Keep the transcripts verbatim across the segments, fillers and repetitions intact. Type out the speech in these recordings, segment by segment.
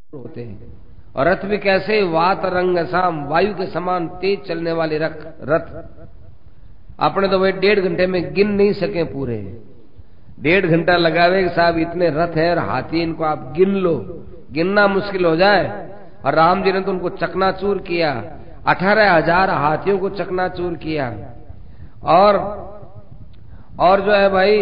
होते हैं। और रथ भी कैसे, वात रंग साम, वायु के समान तेज चलने वाले रथ। अपने तो वे डेढ़ घंटे में गिन नहीं सके पूरे, डेढ़ घंटा लगावे कि साहब इतने रथ है और हाथी, इनको आप गिन लो, गिनना मुश्किल हो जाए। और राम जी ने तो उनको चकनाचूर किया, अठारह हजार हाथियों को चकनाचूर किया। और और जो है भाई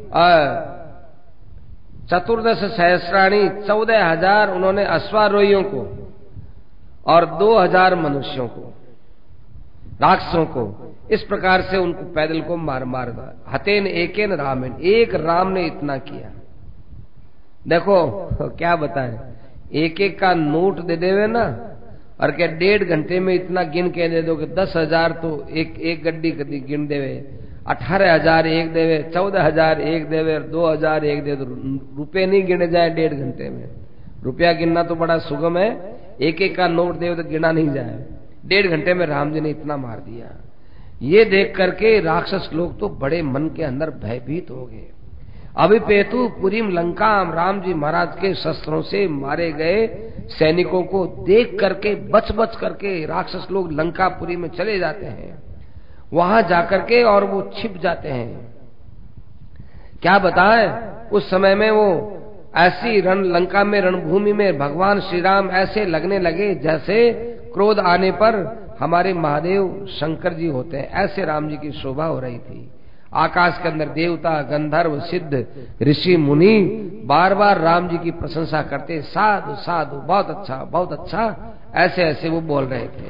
चतुर्दश सहस्राणी, चौदह हजार उन्होंने अश्वारोहियों को और दो हजार मनुष्यों को, राक्षसों को, इस प्रकार से उनको पैदल को मार मार दिया। हतेन एकेन रामेन, एक राम ने इतना किया। देखो क्या बताएं, एक एक का नोट दे देवे ना, और क्या डेढ़ घंटे में इतना गिन के दे दो कि दस हजार तो एक एक गड्डी गड्डी गिन देवे, अठारह हजार एक देवे, चौदह हजार एक देवे, दो हजार एक दे दो, रुपये नहीं गिने जाए डेढ़ घंटे में। रुपया गिनना तो बड़ा सुगम है, एक एक का नोट देवे तो गिना नहीं जाए। डेढ़ घंटे में राम जी ने इतना मार दिया। ये देख करके राक्षस लोग तो बड़े मन के अंदर भयभीत हो गए। अभिपेतु पुरीम लंकाम, राम जी महाराज के शस्त्रों से मारे गए सैनिकों को देख करके बच बच करके राक्षस लोग लंकापुरी में चले जाते हैं, वहां जाकर के और वो छिप जाते हैं। क्या बताएं, उस समय में वो ऐसी रण लंका में रणभूमि में भगवान श्री राम ऐसे लगने लगे जैसे क्रोध आने पर हमारे महादेव शंकर जी होते हैं, ऐसे राम जी की शोभा हो रही थी। आकाश के अंदर देवता, गंधर्व, सिद्ध, ऋषि, मुनि बार बार राम जी की प्रशंसा करते, साधु साधु, बहुत अच्छा बहुत अच्छा, ऐसे ऐसे वो बोल रहे थे।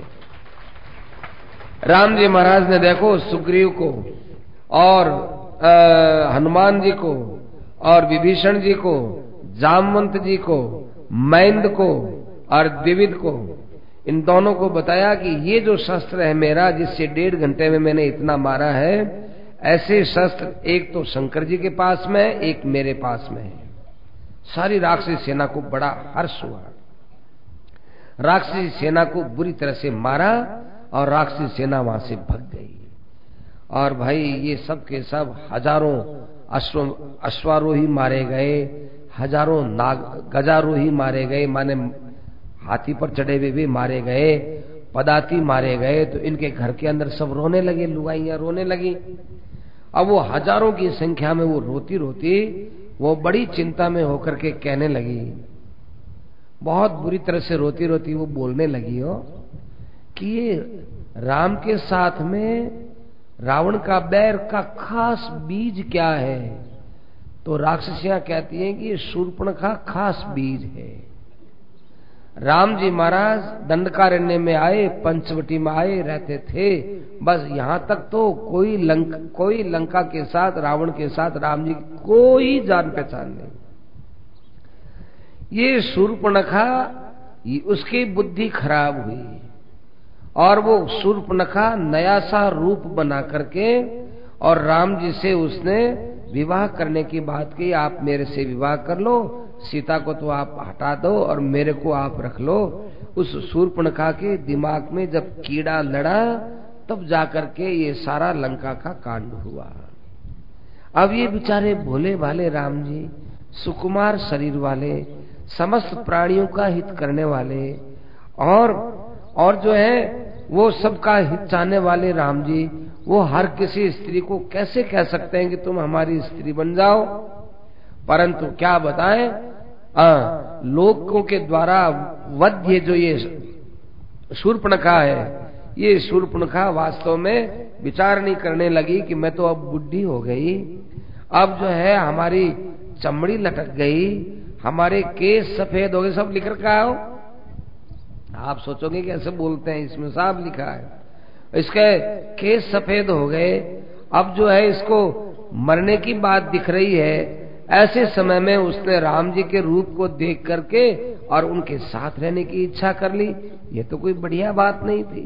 राम जी महाराज ने देखो सुग्रीव को और आ, हनुमान जी को और विभीषण जी को, जामवंत जी को, मैंद को और द्विविद को, इन दोनों को बताया कि ये जो शस्त्र है मेरा, जिससे डेढ़ घंटे में मैंने इतना मारा है, ऐसे शस्त्र एक तो शंकर जी के पास में, एक मेरे पास में है। सारी राक्षसी सेना को बड़ा हर्ष हुआ। राक्षसी सेना को बुरी तरह से मारा और राक्षसी सेना वहां से भग गई। और भाई ये सब के सब हजारों अश्व अश्वारोही मारे गए, हजारों नाग गजारोही मारे गए, माने हाथी पर चढ़े हुए भी मारे गए, पदाती मारे गए। तो इनके घर के अंदर सब रोने लगे, लुगाइयां रोने लगी। अब वो हजारों की संख्या में वो रोती रोती वो बड़ी चिंता में होकर के कहने लगी, बहुत बुरी तरह से रोती रोती वो बोलने लगी हो कि ये राम के साथ में रावण का बैर का खास बीज क्या है। तो राक्षसियां कहती हैं कि ये शूर्पणखा खास बीज है। राम जी महाराज दंडकारण्य में आए, पंचवटी में आए रहते थे, बस यहां तक तो कोई लंका कोई लंका के साथ, रावण के साथ राम जी की कोई जान पहचान नहीं। ये शूर्पणखा, उसकी बुद्धि खराब हुई और वो शूर्पणखा नया सा रूप बना करके और राम जी से उसने विवाह करने की बात की, आप मेरे से विवाह कर लो, सीता को तो आप हटा दो और मेरे को आप रख लो। उस शूर्पणखा के दिमाग में जब कीड़ा लड़ा तब जाकर के ये सारा लंका का कांड हुआ। अब ये बेचारे भोले भाले राम जी, सुकुमार शरीर वाले, समस्त प्राणियों का हित करने वाले और और जो है वो सबका हित चाहने वाले राम जी, वो हर किसी स्त्री को कैसे कह सकते हैं कि तुम हमारी स्त्री बन जाओ। परंतु क्या बताएं, आ, लोगों के द्वारा वध्य जो ये शूर्पणखा है, ये शूर्पणखा वास्तव में विचार नहीं करने लगी कि मैं तो अब बुढ़ी हो गई, अब जो है हमारी चमड़ी लटक गई, हमारे केस सफेद हो गए। सब लिख रखा हो, आप सोचोगे कि ऐसे बोलते हैं, इसमें साफ लिखा है, इसके केस सफेद हो गए, अब जो है इसको मरने की बात दिख रही है। ऐसे समय में उसने राम जी के रूप को देख करके और उनके साथ रहने की इच्छा कर ली। ये तो कोई बढ़िया बात नहीं थी।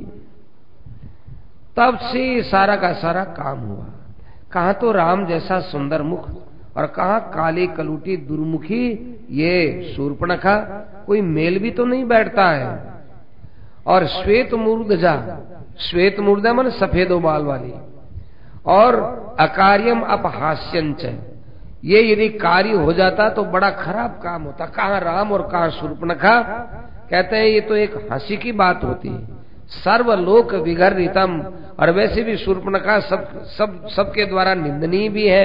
तब से सारा का सारा काम हुआ। कहां तो राम जैसा सुंदर मुख और कहां काली कलूटी दुर्मुखी ये शूर्पणखा, कोई मेल भी तो नहीं बैठता है। और श्वेत मूर्धजा, श्वेत मूर्धा मन सफेद बाल वाली, और अकार्यम अपहास्यंच, ये यदि कार्य हो जाता तो बड़ा खराब काम होता। कहाँ राम और कहाँ शूर्पणखा। कहते हैं ये तो एक हंसी की बात होती है। सर्वलोक विगर्हितम, और वैसे भी शूर्पणखा सब सब सबके द्वारा निंदनीय भी है।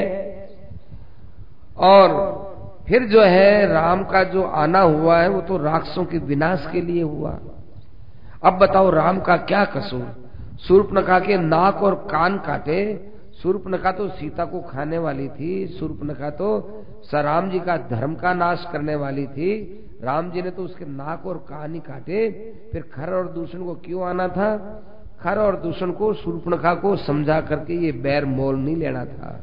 और फिर जो है राम का जो आना हुआ है वो तो राक्षसों के विनाश के लिए हुआ। अब बताओ राम का क्या कसूर। शूर्पणखा के नाक और कान काटे। शूर्पणखा तो सीता को खाने वाली थी, शूर्पणखा तो राम जी का धर्म का नाश करने वाली थी। राम जी ने तो उसके नाक और कान ही काटे। फिर खर और दूषण को क्यों आना था? खर और दूषण को शूर्पणखा को समझा करके ये बैर मोल नहीं लेना था।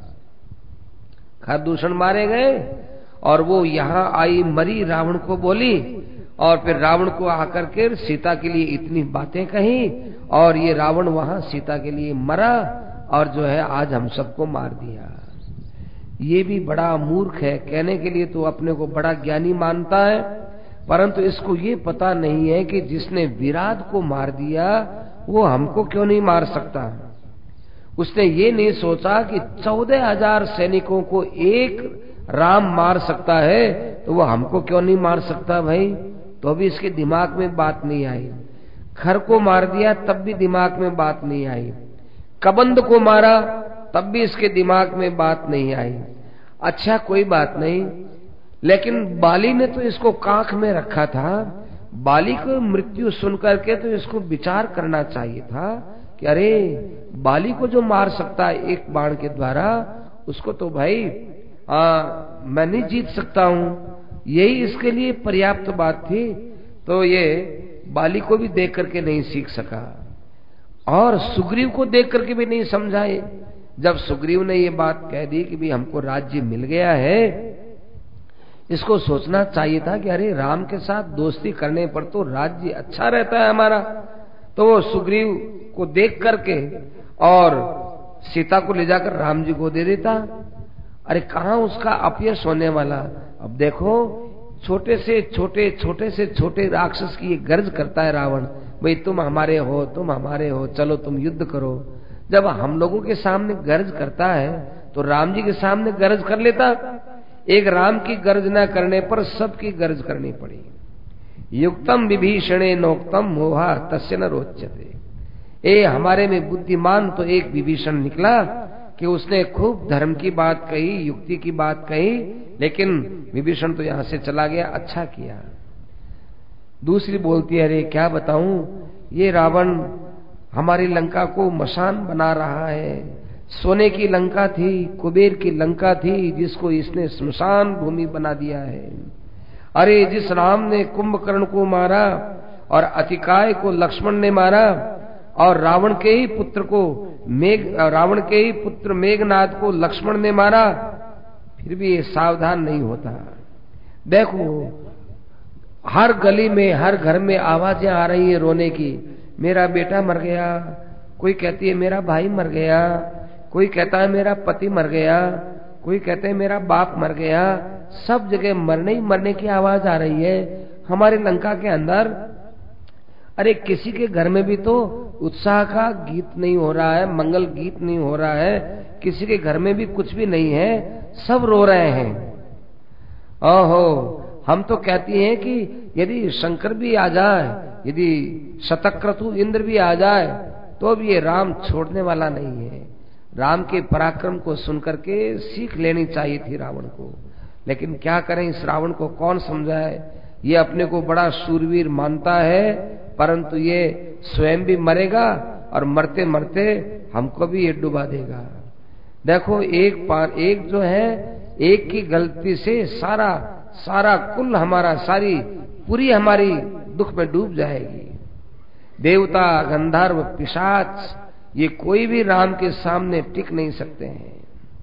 खर दूषण मारे गए और वो यहाँ आई मरी, रावण को बोली, और फिर रावण को आकर के सीता के लिए इतनी बातें कही, और ये रावण वहां सीता के लिए मरा, और जो है आज हम सबको मार दिया। ये भी बड़ा मूर्ख है। कहने के लिए तो अपने को बड़ा ज्ञानी मानता है, परंतु इसको ये पता नहीं है कि जिसने विराट को मार दिया वो हमको क्यों नहीं मार सकता। उसने ये नहीं सोचा कि चौदह हजार सैनिकों को एक राम मार सकता है तो वो हमको क्यों नहीं मार सकता भाई। तो अभी इसके दिमाग में बात नहीं आई। खर को मार दिया तब भी दिमाग में बात नहीं आई। कबंध को मारा तब भी इसके दिमाग में बात नहीं आई। अच्छा कोई बात नहीं, लेकिन बाली ने तो इसको काख में रखा था। बाली को मृत्यु सुन करके तो इसको विचार करना चाहिए था कि अरे बाली को जो मार सकता है एक बाण के द्वारा, उसको तो भाई आ, मैं नहीं जीत सकता हूं। यही इसके लिए पर्याप्त बात थी। तो ये बाली को भी देख करके नहीं सीख सका, और सुग्रीव को देख करके भी नहीं समझाए। जब सुग्रीव ने ये बात कह दी कि भी हमको राज्य मिल गया है, इसको सोचना चाहिए था कि अरे राम के साथ दोस्ती करने पर तो राज्य अच्छा रहता है हमारा। तो वो सुग्रीव को देख करके और सीता को ले जाकर राम जी को दे देता। अरे कहाँ उसका अपयश होने वाला। अब देखो छोटे से छोटे छोटे से छोटे राक्षस की ये गर्ज करता है रावण, भाई तुम हमारे हो, तुम हमारे हो, चलो तुम युद्ध करो। जब हम लोगों के सामने गर्ज करता है तो राम जी के सामने गर्ज कर लेता। एक राम की गर्ज न करने पर सबकी गर्ज करनी पड़ी। युक्तम विभीषणे नोक्तम मोहा तस्य न रोचते। ए हमारे में बुद्धिमान तो एक विभीषण निकला कि उसने खूब धर्म की बात कही, युक्ति की बात कही, लेकिन विभीषण तो यहां से चला गया। अच्छा किया। दूसरी बोलती है अरे क्या बताऊं, ये रावण हमारी लंका को मशान बना रहा है। सोने की लंका थी, कुबेर की लंका थी, जिसको इसने स्मशान भूमि बना दिया है। अरे जिस राम ने कुंभकर्ण को मारा और अतिकाय को लक्ष्मण ने मारा, और रावण के ही पुत्र को मेघ रावण के ही पुत्र मेघनाद को लक्ष्मण ने मारा, फिर भी ये सावधान नहीं होता। देखो हर गली में हर घर में आवाजें आ रही है रोने की। मेरा बेटा मर गया, कोई कहती है मेरा भाई मर गया, कोई कहता है मेरा पति मर गया, कोई कहते हैं मेरा बाप मर गया। सब जगह मरने ही मरने की आवाज आ रही है हमारे लंका के अंदर। अरे किसी के घर में भी तो उत्साह का गीत नहीं हो रहा है, मंगल गीत नहीं हो रहा है, किसी के घर में भी कुछ भी नहीं है, सब रो रहे हैं। ओहो, हम तो कहती हैं कि यदि शंकर भी आ जाए, यदि शतक्रतु इंद्र भी आ जाए, तो अब ये राम छोड़ने वाला नहीं है। राम के पराक्रम को सुनकर के सीख लेनी चाहिए थी रावण को, लेकिन क्या करें, इस रावण को कौन समझाए। ये अपने को बड़ा शूरवीर मानता है, परंतु ये स्वयं भी मरेगा और मरते मरते हमको भी ये डुबा देगा। देखो एक पार एक जो है, एक की गलती से सारा सारा कुल हमारा, सारी पूरी हमारी दुख में डूब जाएगी। देवता, गंधर्व, पिशाच, ये कोई भी राम के सामने टिक नहीं सकते हैं।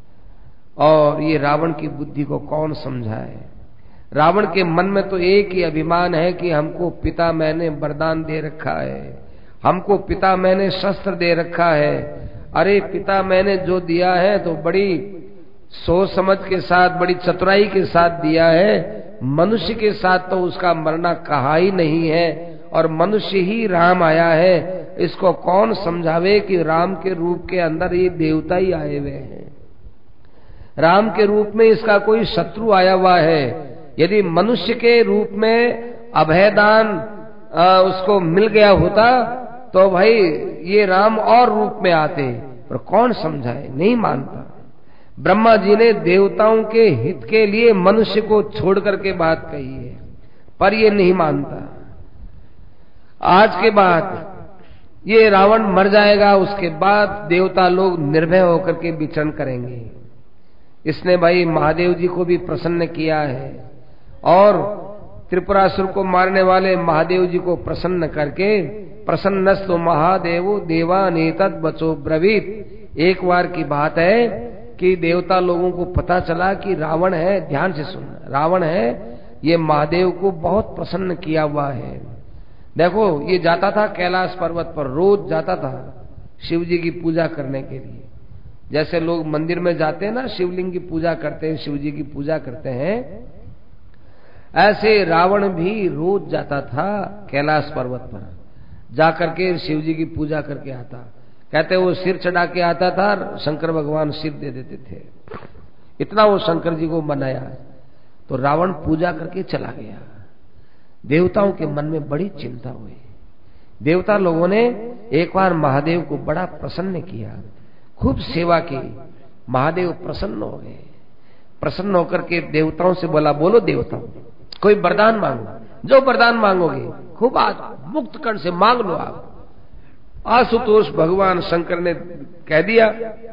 और ये रावण की बुद्धि को कौन समझाए। रावण के मन में तो एक ही अभिमान है कि हमको पिता मैंने वरदान दे रखा है, हमको पिता मैंने शस्त्र दे रखा है। अरे पिता मैंने जो दिया है तो बड़ी सोच समझ के साथ, बड़ी चतुराई के साथ दिया है। मनुष्य के साथ तो उसका मरना कहा ही नहीं है, और मनुष्य ही राम आया है। इसको कौन समझावे कि राम के रूप के अंदर ये देवता ही आए हुए हैं। राम के रूप में इसका कोई शत्रु आया हुआ है। यदि मनुष्य के रूप में अभयदान उसको मिल गया होता तो भाई ये राम और रूप में आते, पर कौन समझाए, नहीं मानता। ब्रह्मा जी ने देवताओं के हित के लिए मनुष्य को छोड़ करके बात कही है, पर ये नहीं मानता। आज के बाद ये रावण मर जाएगा, उसके बाद देवता लोग निर्भय होकर के विचरण करेंगे। इसने भाई महादेव जी को भी प्रसन्न किया है और त्रिपुरासुर को मारने वाले महादेव जी को प्रसन्न करके प्रसन्नस्तु महादेवो देवानेतद बचो ब्रवीत। एक बार की बात है कि देवता लोगों को पता चला कि रावण है, ध्यान से सुनना, रावण है ये महादेव को बहुत प्रसन्न किया हुआ है। देखो ये जाता था कैलाश पर्वत पर, रोज जाता था शिव जी की पूजा करने के लिए। जैसे लोग मंदिर में जाते हैं ना, शिवलिंग की पूजा करते हैं, शिव जी की पूजा करते हैं, ऐसे रावण भी रोज जाता था कैलाश पर्वत पर, जाकर के शिव जी की पूजा करके आता। कहते वो सिर चढ़ा के आता था, शंकर भगवान सिर दे देते थे, इतना वो शंकर जी को मनाया। तो रावण पूजा करके चला गया। देवताओं के मन में बड़ी चिंता हुई। देवता लोगों ने एक बार महादेव को बड़ा प्रसन्न किया, खूब सेवा की। महादेव प्रसन्न हो गए। प्रसन्न होकर के देवताओं से बोला, बोलो देवताओं कोई वरदान मांगो, जो वरदान मांगोगे खूब आज मुक्त कर्ण से मांग लो आप। आशुतोष भगवान शंकर ने कह दिया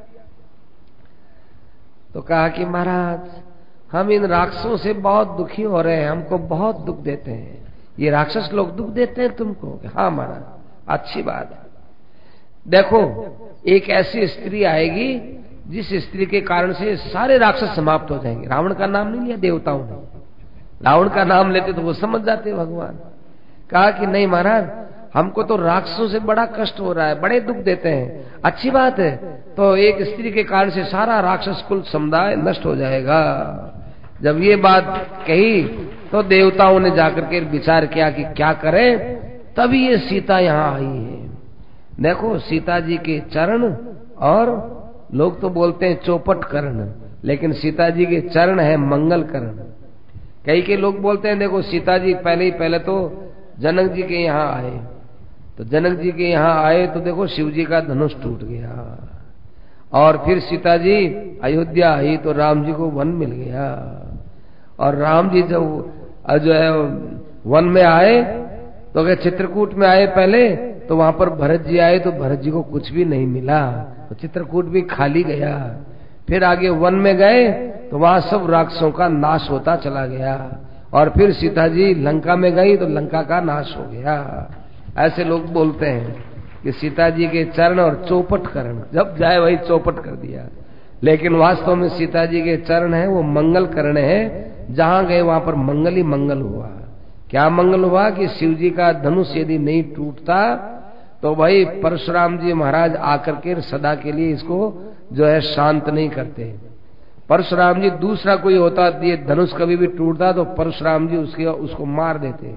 तो कहा कि महाराज हम इन राक्षसों से बहुत दुखी हो रहे हैं, हमको बहुत दुख देते हैं। ये राक्षस लोग दुख देते हैं तुमको? हाँ महाराज, अच्छी बात है। देखो एक ऐसी स्त्री आएगी जिस स्त्री के कारण से सारे राक्षस समाप्त हो जाएंगे। रावण का नाम नहीं लिया देवताओं ने, रावण का नाम लेते तो वो समझ जाते भगवान। कहा कि नहीं महाराज, हमको तो राक्षसों से बड़ा कष्ट हो रहा है, बड़े दुख देते हैं। अच्छी बात है, तो एक स्त्री के कारण से सारा राक्षस कुल समुदाय नष्ट हो जाएगा। जब ये बात कही तो देवताओं ने जाकर के विचार किया कि क्या करें। तभी ये सीता यहाँ आई है। देखो सीता जी के चरण, और लोग तो बोलते हैं चौपट कर्ण, लेकिन सीता जी के चरण है मंगल कर्ण। कई के लोग बोलते हैं देखो सीता जी पहले ही पहले तो जनक जी के यहाँ आए, तो जनक जी के यहाँ आए तो देखो शिव जी का धनुष टूट गया, और फिर सीता जी अयोध्या आई तो राम जी को वन मिल गया। और राम जी जब जो है वन में आए तो अगर चित्रकूट में आए पहले, तो वहां पर भरत जी आए तो भरत जी को कुछ भी नहीं मिला, तो चित्रकूट भी खाली गया। फिर आगे वन में गए तो वहां सब राक्षसों का नाश होता चला गया। और फिर सीता जी लंका में गई तो लंका का नाश हो गया। ऐसे लोग बोलते हैं कि सीता जी के चरण और चौपट करण, जब जाए वही चौपट कर दिया। लेकिन वास्तव में सीता जी के चरण है वो मंगल करण है, जहां गए वहां पर मंगल ही मंगल हुआ। क्या मंगल हुआ कि शिव जी का धनुष यदि नहीं टूटता तो भाई परशुराम जी महाराज आकर के सदा के लिए इसको जो है शांत नहीं करते। परशुराम जी दूसरा कोई होता, ये धनुष कभी भी टूटता तो परशुराम जी उसके उसको मार देते।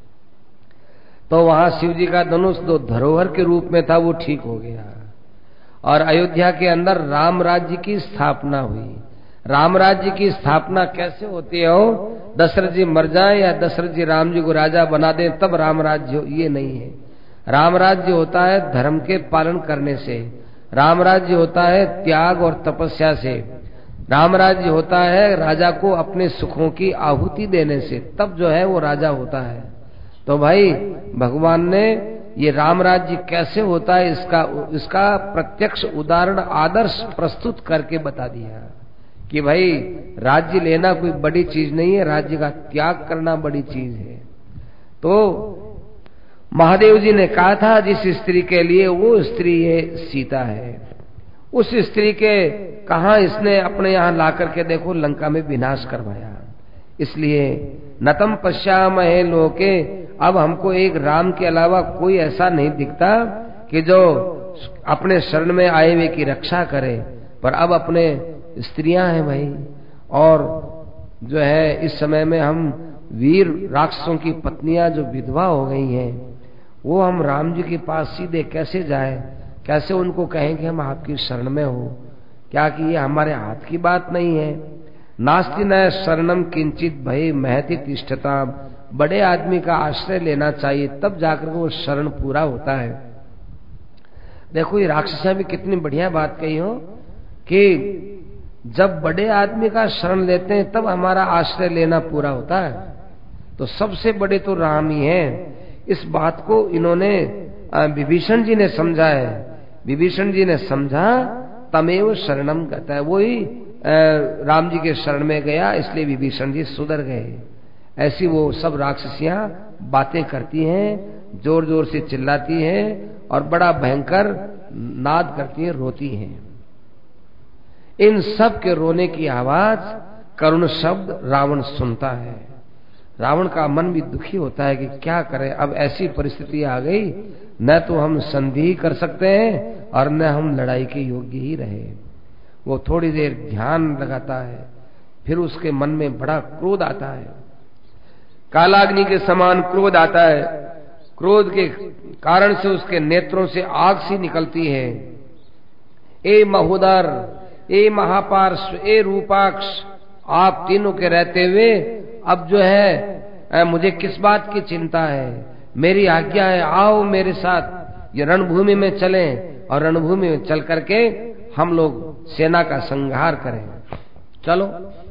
तो वहां शिव जी का धनुष जो धरोहर के रूप में था वो ठीक हो गया। और अयोध्या के अंदर राम राज्य की स्थापना हुई। राम राज्य की स्थापना कैसे होती है? हो दशरथ जी मर जाए या दशरथ जी राम जी को राजा बना दें तब राम राज्य हो, ये नहीं है। राम राज्य होता है धर्म के पालन करने से, राम राज्य होता है त्याग और तपस्या से, राम राज्य होता है राजा को अपने सुखों की आहुति देने से, तब जो है वो राजा होता है। तो भाई भगवान ने ये राम राज्य कैसे होता है इसका इसका प्रत्यक्ष उदाहरण आदर्श प्रस्तुत करके बता दिया कि भाई राज्य लेना कोई बड़ी चीज नहीं है, राज्य का त्याग करना बड़ी चीज है। तो महादेव जी ने कहा था जिस स्त्री के लिए, वो स्त्री ये सीता है। उस स्त्री के कहा इसने अपने यहां ला करके देखो लंका में विनाश करवाया। इसलिए नतम पश्यामहे लोके, अब हमको एक राम के अलावा कोई ऐसा नहीं दिखता कि जो अपने शरण में आए हुए की रक्षा करे। पर अब अपने स्त्रियां हैं भाई, और जो है इस समय में हम वीर राक्षसों की पत्नियां जो विधवा हो गई हैं, वो हम राम जी के पास सीधे कैसे जाएं, कैसे उनको कहें कि हम आपकी शरण में हो। क्या कि ये हमारे हाथ की बात नहीं है। नास्ति न शरणम किंचित भय महति तिष्ठता, बड़े आदमी का आश्रय लेना चाहिए, तब जाकर वो शरण पूरा होता है। देखो ये राक्षसियां भी कितनी बढ़िया बात कही हो कि जब बड़े आदमी का शरण लेते हैं तब हमारा आश्रय लेना पूरा होता है। तो सबसे बड़े तो राम ही हैं। इस बात को इन्होंने विभीषण जी ने समझा है। विभीषण जी ने समझा, तमेव शरणम कहता है, वही राम जी के शरण में गया, इसलिए विभीषण जी सुधर गए। ऐसी वो सब राक्षसियां बातें करती हैं, जोर जोर से चिल्लाती हैं और बड़ा भयंकर नाद करती हैं, रोती हैं। इन सब के रोने की आवाज, करुण शब्द रावण सुनता है। रावण का मन भी दुखी होता है कि क्या करें, अब ऐसी परिस्थिति आ गई, न तो हम संधि कर सकते हैं और न हम लड़ाई के योग्य ही रहे। वो थोड़ी देर ध्यान लगाता है, फिर उसके मन में बड़ा क्रोध आता है, कालाग्नि के समान क्रोध आता है। क्रोध के कारण से उसके नेत्रों से आग सी निकलती है। ए महोदर, ए महापार्श्व, ए रूपाक्ष, आप तीनों के रहते हुए अब जो है मुझे किस बात की चिंता है? मेरी आज्ञा है, आओ मेरे साथ ये रणभूमि में चलें और रणभूमि में चल करके हम लोग सेना का संहार करें। चलो।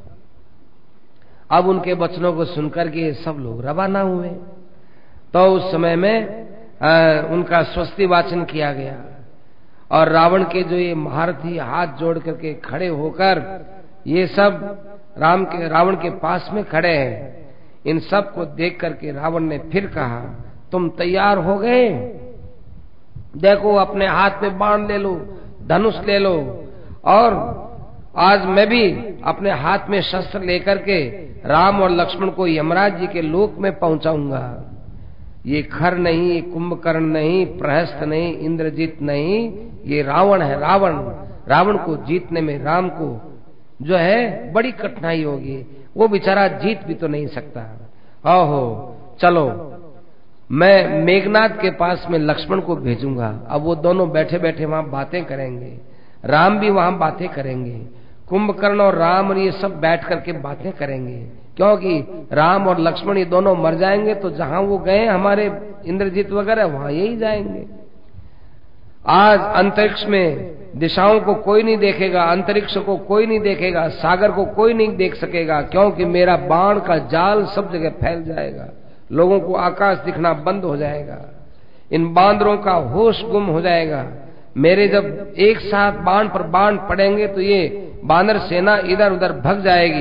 अब उनके वचनों को सुनकर के सब लोग रवाना हुए। तो उस समय में आ, उनका स्वस्ति वाचन किया गया और रावण के जो ये महारथी हाथ जोड़ करके खड़े होकर ये सब राम के रावण के पास में खड़े हैं। इन सब को देख करके रावण ने फिर कहा, तुम तैयार हो गए? देखो अपने हाथ में बाण ले लो, धनुष ले लो, और आज मैं भी अपने हाथ में शस्त्र लेकर के राम और लक्ष्मण को यमराज जी के लोक में पहुंचाऊंगा। ये खर नहीं, ये कुंभकर्ण नहीं, प्रहस्त नहीं, इंद्रजीत नहीं, ये रावण है। रावण रावण को जीतने में राम को जो है बड़ी कठिनाई होगी, वो बेचारा जीत भी तो नहीं सकता। ओहो, चलो मैं मेघनाद के पास में लक्ष्मण को भेजूंगा। अब वो दोनों बैठे बैठे वहां बातें करेंगे, राम भी वहां बातें करेंगे, कुंभकर्ण और राम और ये सब बैठ करके बातें करेंगे, क्योंकि राम और लक्ष्मण ये दोनों मर जाएंगे तो जहां वो गए हमारे इंद्रजीत वगैरह वहां यही जाएंगे। आज अंतरिक्ष में दिशाओं को कोई नहीं देखेगा, अंतरिक्ष को कोई नहीं देखेगा, सागर को कोई नहीं देख सकेगा, क्योंकि मेरा बाण का जाल सब जगह फैल जाएगा, लोगों को आकाश दिखना बंद हो जाएगा, इन बांदरों का होश गुम हो जाएगा। मेरे जब एक साथ बाण पर बाण पड़ेंगे तो ये बानर सेना इधर उधर भग जाएगी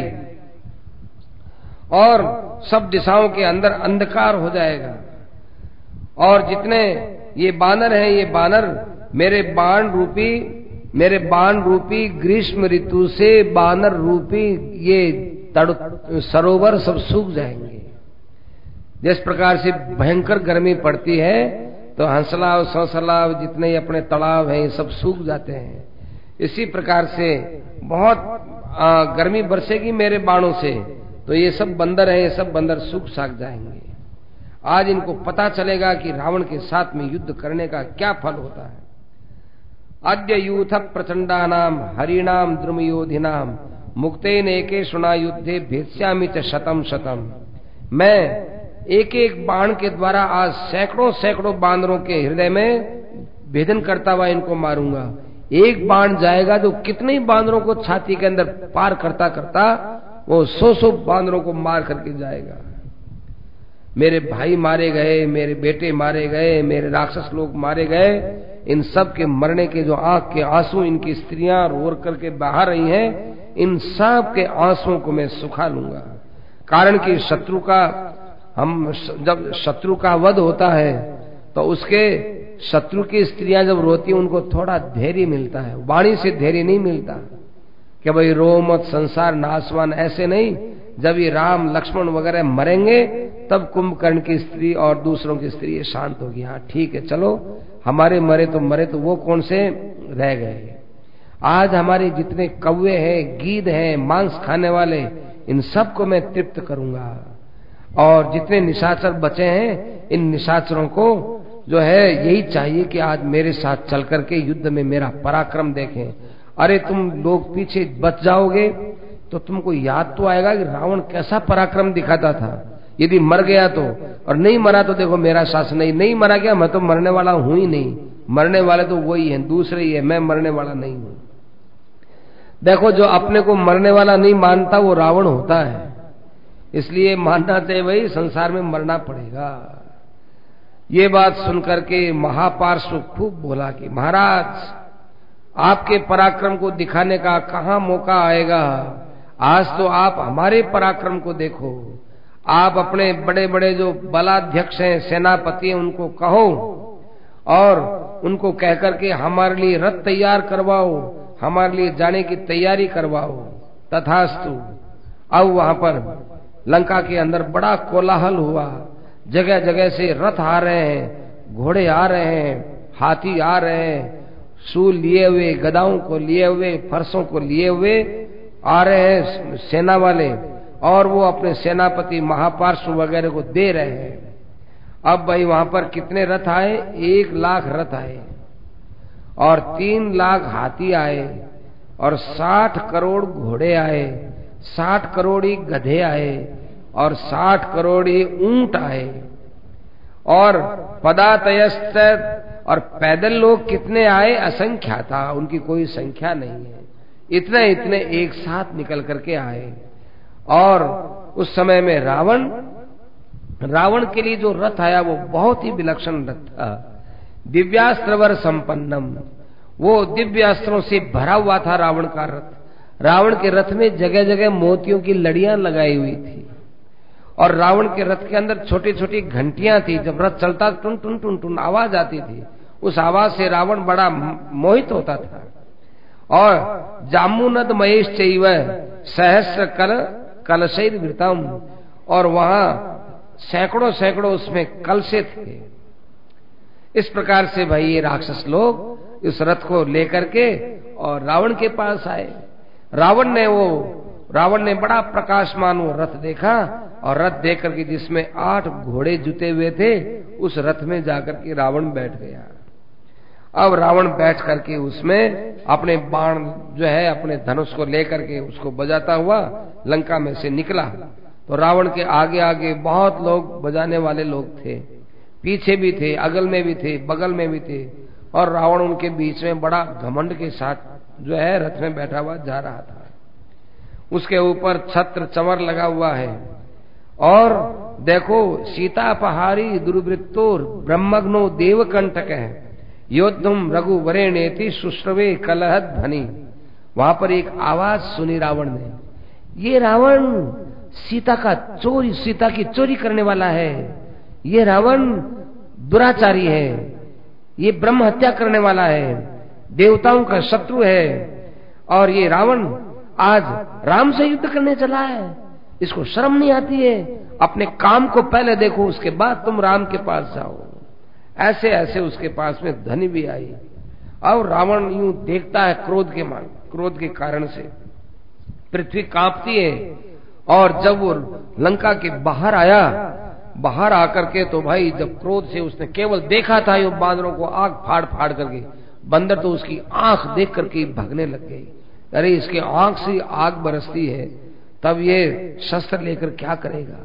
और सब दिशाओं के अंदर अंधकार हो जाएगा। और जितने ये बानर हैं, ये बानर मेरे बाण रूपी मेरे बाण रूपी ग्रीष्म ऋतु से बानर रूपी ये तड़ सरोवर सब सूख जाएंगे। जिस प्रकार से भयंकर गर्मी पड़ती है तो हंसलाव सौसलाव जितने अपने तालाब हैं ये सब सूख जाते हैं, इसी प्रकार से बहुत आ, गर्मी बरसेगी मेरे बाणों से तो ये सब बंदर हैं, ये सब बंदर सूख साख जाएंगे। आज इनको पता चलेगा कि रावण के साथ में युद्ध करने का क्या फल होता है। अद्य यूथ प्रचंडानाम हरिणाम द्रुमयोधिनाम मुक्तेन एकेषुणा युद्धे भेष्यामि च शतम शतम। मैं एक एक बाण के द्वारा आज सैकड़ों सैकड़ों बांदरों के हृदय में भेदन करता हुआ इनको मारूंगा। एक बाण जाएगा जो कितने बांदरों को छाती के अंदर पार करता करता वो सौ सौ बांदरों को मार करके जाएगा। मेरे भाई मारे गए, मेरे बेटे मारे गए, मेरे राक्षस लोग मारे गए, इन सब के मरने के जो आंख के आंसू इनकी स्त्रियां रो करके बहा रही हैं, इन सब के आंसुओं को मैं सुखा लूंगा। कारण कि शत्रु का हम जब शत्रु का वध होता है तो उसके शत्रु की स्त्रियां जब रोती हैं उनको थोड़ा धैर्य मिलता है, वाणी से धैर्य नहीं मिलता कि भाई रो मत संसार नाशवान, ऐसे नहीं। जब ये राम लक्ष्मण वगैरह मरेंगे तब कुंभकर्ण की स्त्री और दूसरों की स्त्री शांत होगी। हाँ ठीक है, चलो हमारे मरे तो मरे, तो वो कौन से रह गए। आज हमारे जितने कौवे हैं, गीद हैं, मांस खाने वाले, इन सब को मैं तृप्त करूंगा। और जितने निशाचर बचे हैं, इन निशाचरों को जो है यही चाहिए कि आज मेरे साथ चल करके युद्ध में मेरा पराक्रम देखें। अरे तुम लोग पीछे बच जाओगे तो तुमको याद तो आएगा कि रावण कैसा पराक्रम दिखाता था। यदि मर गया तो, और नहीं मरा तो देखो मेरा शासन नहीं, नहीं मरा गया मैं तो मरने वाला हूं ही नहीं, मरने वाले तो वही है, दूसरे ही है, मैं मरने वाला नहीं हूं। देखो जो अपने को मरने वाला नहीं मानता वो रावण होता है। इसलिए मानना चाहिए भाई संसार में मरना पड़ेगा। ये बात सुनकर के महापार्श्व खूब बोला कि महाराज आपके पराक्रम को दिखाने का कहां मौका आएगा, आज तो आप हमारे पराक्रम को देखो। आप अपने बड़े बड़े जो बलाध्यक्ष हैं, सेनापति हैं, उनको कहो और उनको कहकर के हमारे लिए रथ तैयार करवाओ, हमारे लिए जाने की तैयारी करवाओ। तथास्तु। अब वहां पर लंका के अंदर बड़ा कोलाहल हुआ, जगह जगह से रथ आ रहे हैं, घोड़े आ रहे हैं, हाथी आ रहे हैं, सूल लिए हुए, गदाओं को लिए हुए, फरसों को लिए हुए आ रहे हैं सेना वाले, और वो अपने सेनापति महापार्श्व वगैरह को दे रहे हैं। अब भाई वहां पर कितने रथ आए? एक लाख रथ आए और तीन लाख हाथी आए और साठ करोड़ घोड़े आए, साठ करोड़ ही गधे आए और साठ करोड़ ही ऊंट आए। और पदातयस्त और पैदल लोग कितने आए? असंख्या था, उनकी कोई संख्या नहीं है। इतने इतने एक साथ निकल करके आए। और उस समय में रावण रावण के लिए जो रथ आया वो बहुत ही विलक्षण रथ था, दिव्यास्त्रवर संपन्नम। वो दिव्य अस्त्रों से भरा हुआ था रावण का रथ। रावण के रथ में जगह जगह मोतियों की लड़ियां लगाई हुई थी और रावण के रथ के अंदर छोटी छोटी घंटियां थी। जब रथ चलता टुन टुन टुन टुन आवाज आती थी, उस आवाज से रावण बड़ा मोहित होता था। और जामुनद महेश चैव सहस्र कल कलशैर वृतम, और वहां सैकड़ों सैकड़ों उसमें कलशे थे। इस प्रकार से भाई ये राक्षस लोग इस रथ को लेकर के और रावण के पास आए। रावण ने वो रावण ने बड़ा प्रकाशमान वो रथ देखा और रथ देख करके जिसमें आठ घोड़े जुते हुए थे, उस रथ में जाकर के रावण बैठ गया। अब रावण बैठ करके उसमें अपने बाण जो है, अपने धनुष को लेकर के उसको बजाता हुआ लंका में से निकला। तो रावण के आगे आगे बहुत लोग बजाने वाले लोग थे, पीछे भी थे, अगल में भी थे, बगल में भी थे, और रावण उनके बीच में बड़ा घमंड के साथ जो है रथ में बैठा हुआ जा रहा था। उसके ऊपर छत्र चमर लगा हुआ है और देखो सीता पहाड़ी दुर्वृत्तोर ब्रह्मग्नो देवकंटक है योद्धुम रघुवरेणेति सुश्रवे कलहत ध्वनि। वहां पर एक आवाज सुनी रावण ने, ये रावण सीता का चोरी सीता की चोरी करने वाला है, ये रावण दुराचारी है, ये ब्रह्म हत्या करने वाला है, देवताओं का शत्रु है, और ये रावण आज राम से युद्ध करने चला है। इसको शर्म नहीं आती है? अपने काम को पहले देखो, उसके बाद तुम राम के पास जाओ। ऐसे ऐसे उसके पास में ध्वनि भी आई। और रावण यूं देखता है क्रोध के मान क्रोध के कारण से पृथ्वी कांपती है। और जब वो लंका के बाहर आया, बाहर आकर के तो भाई जब क्रोध से उसने केवल देखा था ये बांदरों को आग फाड़ फाड़ करके, बंदर तो उसकी आंख देख करके भागने लग गई। अरे इसके आंख से आग बरसती है, तब ये शस्त्र लेकर क्या करेगा?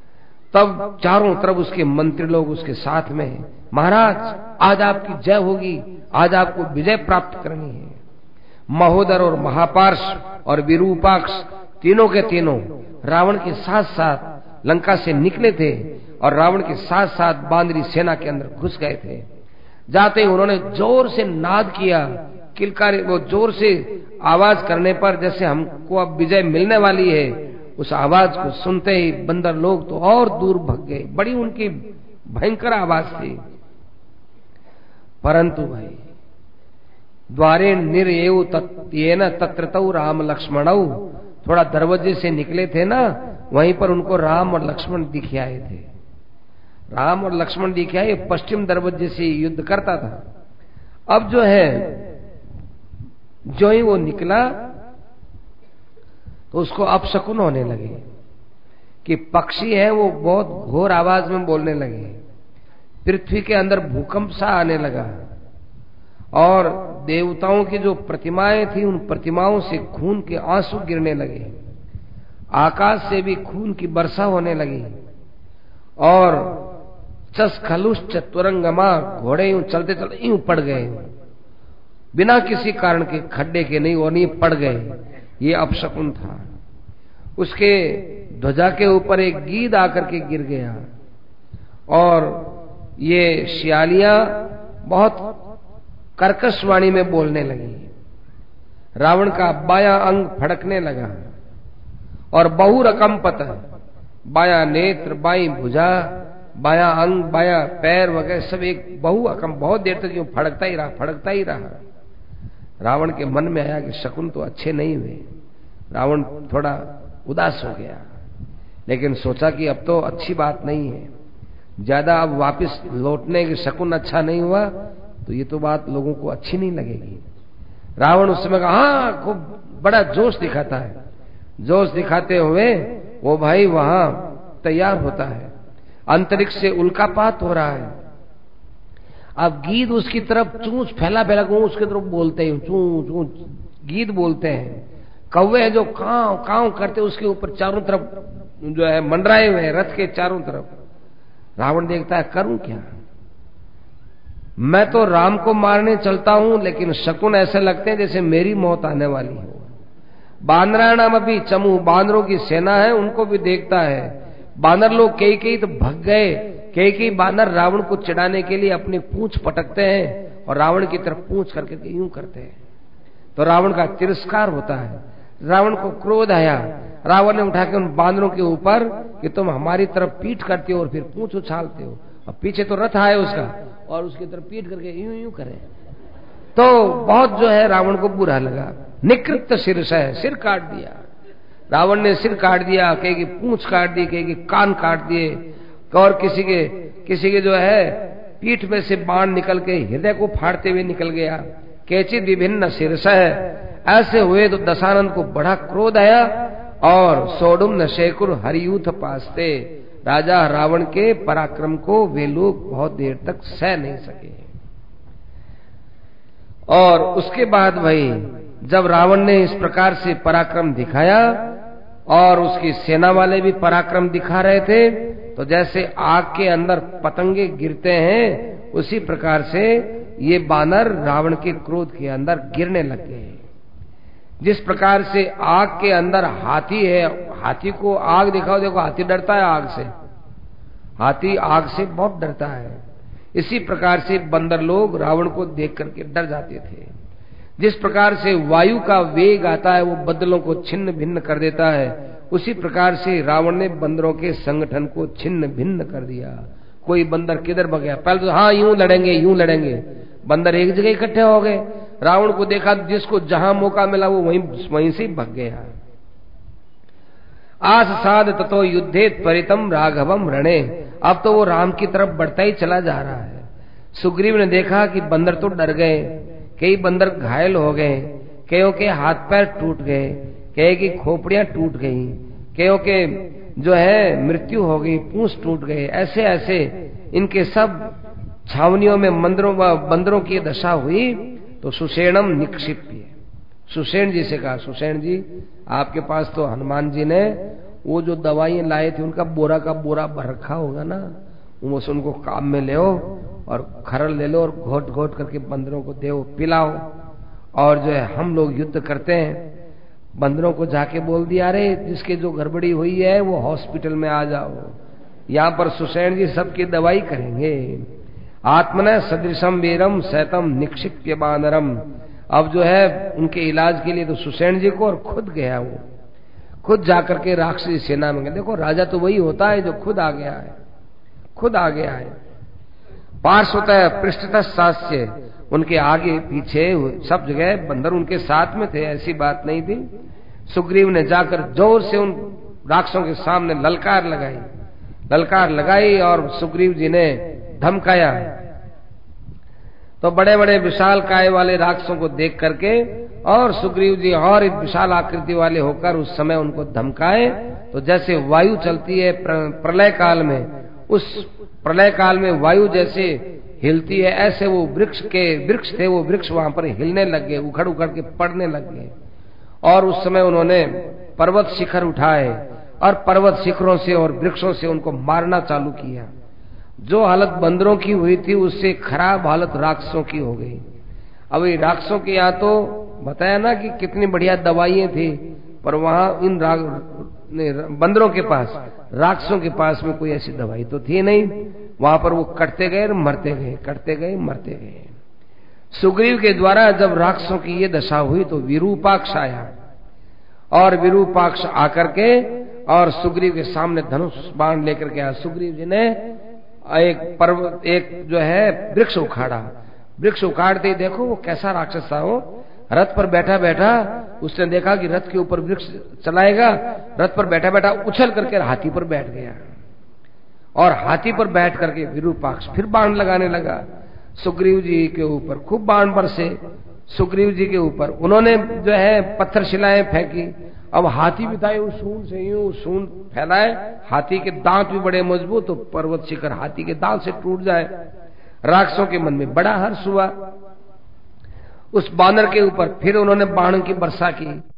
तब चारों तरफ उसके मंत्री लोग उसके साथ में, महाराज आज आपकी जय होगी, आज आपको विजय प्राप्त करनी है। महोदर और महापार्श और विरूपाक्ष तीनों के तीनों रावण के साथ साथ लंका से निकले थे और रावण के साथ साथ बांदरी सेना के अंदर घुस गए थे। जाते ही उन्होंने जोर से नाद किया, किलकारी वो जोर से आवाज करने पर जैसे हमको अब विजय मिलने वाली है। उस आवाज को सुनते ही बंदर लोग तो और दूर भाग गए, बड़ी उनकी भयंकर आवाज थी। परंतु भाई द्वारे निर्येव तत्येन तत्रतौ राम लक्ष्मणौ, थोड़ा दरवाजे से निकले थे ना, वहीं पर उनको राम और लक्ष्मण दिखे आए थे। राम और लक्ष्मण दिखे आए, पश्चिम दरवाजे से युद्ध करता था। अब जो है जो ही वो निकला तो उसको अपशकुन होने लगे कि पक्षी है वो बहुत घोर आवाज में बोलने लगे, पृथ्वी के अंदर भूकंप सा आने लगा और देवताओं की जो प्रतिमाएं थी उन प्रतिमाओं से खून के आंसू गिरने लगे, आकाश से भी खून की वर्षा होने लगी, और चस खलुष चतुरंगमा घोड़े यूं चलते चलते यूं पड़ गए, बिना किसी कारण के, खड्डे के नहीं, और नहीं पड़ गए। ये अपशकुन था। उसके ध्वजा के ऊपर एक गीद आकर के गिर गया, और ये शियालियां बहुत कर्कश वाणी में बोलने लगी। रावण का बायां अंग फड़कने लगा, और बहु रकम पत, बायां नेत्र, बाईं भुजा, बायां अंग, बायां पैर वगैरह सब एक बहु अकम बहुत देर तक यूं फड़कता ही रहा, फड़कता ही रहा। रावण के मन में आया कि शकुन तो अच्छे नहीं हुए। रावण थोड़ा उदास हो गया, लेकिन सोचा कि अब तो अच्छी बात नहीं है, ज्यादा अब वापस लौटने के शकुन अच्छा नहीं हुआ तो ये तो बात लोगों को अच्छी नहीं लगेगी। रावण उस समय कहा, हाँ, खूब बड़ा जोश दिखाता है। जोश दिखाते हुए वो भाई वहां तैयार होता है, अंतरिक्ष से उल्कापात हो रहा है। अब गीद उसकी तरफ चूंच फैला फैला को उसकी तरफ बोलते हैं, चूं चूं गीद बोलते हैं। कौवे हैं जो कांव कांव करते, उसके ऊपर चारों तरफ जो है मंडराए हुए हैं, रथ के चारों तरफ। रावण देखता है, करूं क्या, मैं तो राम को मारने चलता हूं, लेकिन शकुन ऐसे लगते हैं जैसे मेरी मौत आने वाली हो। बानराणाम अभी चमू, बानरों की सेना है, उनको भी देखता है। बानर लोग कई कई तो भग गए, कई कई बानर रावण को चिढ़ाने के लिए अपनी पूंछ पटकते हैं और रावण की तरफ पूंछ करके यूं करते हैं, तो रावण का तिरस्कार होता है। रावण को क्रोध आया, रावण ने उठा के उन बानरों के ऊपर कि तुम हमारी तरफ पीठ करते हो और फिर पूंछ उछालते हो, और पीछे तो रथ है उसका, और उसकी तरफ पीठ करके यूं यूं करे। तो बहुत जो है रावण को बुरा लगा। निकृत शीर्ष है, सिर काट दिया। रावण ने सिर काट दिया, कहीं की पूंछ काट दी, कहीं की कान काट दिए, और किसी के किसी के जो है पीठ में से बाण निकल के हृदय को फाड़ते हुए निकल गया। कैचित विभिन्न शीर्ष है। ऐसे हुए तो दशानंद को बड़ा क्रोध आया, और सोडुम न शेकुर हरियूथ पासते, राजा रावण के पराक्रम को वे लोग बहुत देर तक सह नहीं सके। और उसके बाद भाई जब रावण ने इस प्रकार से पराक्रम दिखाया और उसकी सेना वाले भी पराक्रम दिखा रहे थे, तो जैसे आग के अंदर पतंगे गिरते हैं उसी प्रकार से ये बानर रावण के क्रोध के अंदर गिरने लग गए। जिस प्रकार से आग के अंदर हाथी है, हाथी को आग दिखाओ, देखो हाथी डरता है आग से, हाथी आग से बहुत डरता है। इसी प्रकार से बंदर लोग रावण को देख करके डर जाते थे। जिस प्रकार से वायु का वेग आता है वो बदलों को छिन्न भिन्न कर देता है, उसी प्रकार से रावण ने बंदरों के संगठन को छिन्न भिन्न कर दिया। कोई बंदर किधर भाग गया, पहले तो हाँ यूं लड़ेंगे यूं लड़ेंगे, बंदर एक जगह इकट्ठे हो गए। रावण को देखा, जिसको जहां मौका मिला वो वहीं वहीं से भाग गया। आस साध ततो युद्धेत परितम राघवम रणे, अब तो वो राम की तरफ बढ़ता ही चला जा रहा है। सुग्रीव ने देखा कि बंदर तो डर गए, कई बंदर घायल हो गए, कईयों के हाथ पैर टूट गए, कई की खोपड़ियां टूट गई, कईयों के जो है मृत्यु हो गई, पूंछ टूट गए। ऐसे ऐसे इनके सब छावनियों में मंदिरों बंदरों की दशा हुई। तो सुषेणम निक्षिप्य, सुषेण जी से कहा, सुषेण जी आपके पास तो हनुमान जी ने वो जो दवाइयां लाए थे उनका बोरा का बोरा भर रखा होगा ना, वो से उनको काम में ले और खरल ले लो और घोट घोट करके बंदरों को दो, पिलाओ, और जो है हम लोग युद्ध करते हैं। बंदरों को जाके बोल दिया, अरे जिसके जो गड़बड़ी हुई है वो हॉस्पिटल में आ जाओ, यहाँ पर सुषेण जी सबकी दवाई करेंगे। आत्मन सदृशम वीरम सैतम निक्षिप्य बानरम, अब जो है उनके इलाज के लिए तो सुषेण जी को, और खुद गया वो, खुद जाकर के राक्षसी सेना में। देखो राजा तो वही होता है जो खुद आ गया है, खुद आ गया है। पार्श्वतः पृष्ठतः सास्य, उनके आगे पीछे सब जगह बंदर उनके साथ में थे, ऐसी बात नहीं थी। सुग्रीव ने जाकर जोर से उन राक्षसों के सामने ललकार लगाई, ललकार लगाई और सुग्रीव जी ने धमकाया। तो बड़े बड़े विशाल काय वाले राक्षसों को देख करके और सुग्रीव जी और विशाल आकृति वाले होकर उस समय उनको धमकाए। तो जैसे वायु चलती है प्रलय काल में, उस प्रलय काल में वायु जैसे हिलती है, ऐसे वो वृक्ष के वृक्ष थे, वो वृक्ष वहां पर हिलने लग गए, उखड़ उखड़ के पड़ने लग गए। और उस समय उन्होंने पर्वत शिखर उठाए और पर्वत शिखरों से और वृक्षों से उनको मारना चालू किया। जो हालत बंदरों की हुई थी उससे खराब हालत राक्षसों की हो गई। अब ये राक्षसों के यहाँ तो बताया ना कि कितनी बढ़िया दवाइयां थी, पर वहां इन बंदरों के पास, राक्षसों के पास में कोई ऐसी दवाई तो थी नहीं। वहां पर वो कटते गए मरते गए, कटते गए मरते गए। सुग्रीव के द्वारा जब राक्षसों की ये दशा हुई तो विरूपाक्ष आया, और विरूपाक्ष आकर के और सुग्रीव के सामने धनुष बाण लेकर के आया। सुग्रीव जी ने एक पर्वत, एक जो है वृक्ष उखाड़ा। वृक्ष उखाड़ते ही देखो वो कैसा राक्षस था, वो रथ पर बैठा बैठा उसने देखा कि रथ के ऊपर वृक्ष चलाएगा, रथ पर बैठा बैठा उछल करके हाथी पर बैठ गया, और हाथी पर बैठ करके विरूपाक्ष फिर बाण लगाने लगा सुग्रीव जी के ऊपर। खूब बाण बरसे सुग्रीव जी के ऊपर। उन्होंने जो है पत्थर शिलाएं फेंकी। अब हाथी भी था, यूं सूंड से यूं सूंड फैलाए, हाथी के दांत भी बड़े मजबूत, तो पर्वत शिखर हाथी के दांत से टूट जाए। राक्षसों के मन में बड़ा हर्ष हुआ। उस बानर के ऊपर फिर उन्होंने बाणों की वर्षा की।